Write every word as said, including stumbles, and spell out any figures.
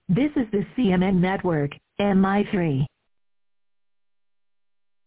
This is the C N N Network, M I three.